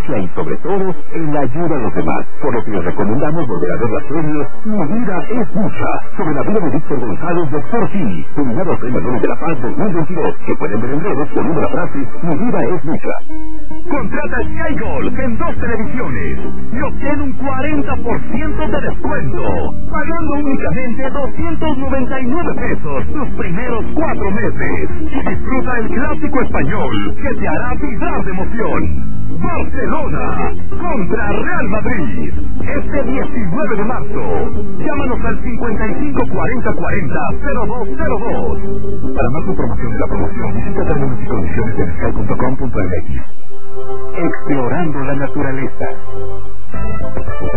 estrategia y, sobre todo, en la ayuda a los demás. Por lo que les recomendamos volver a ver la serie Mi vida es mucha, sobre la vida de Víctor González, Dr. Simi, nominado al Premio Nobel de la Paz 2022, que pueden ver en redes poniendo la frase Mi vida es mucha. Contrata Sky Gold en 2 televisiones y obtén un 40% de descuento, pagando únicamente 299 pesos tus primeros 4 meses. Y disfruta el clásico español que te hará vibrar de emoción. Barcelona contra Real Madrid, este 19 de marzo. Llámanos al 55 40 40 0202. Para más información de la promoción, visita términos y condiciones en sky.com.mx. Explorando la naturaleza.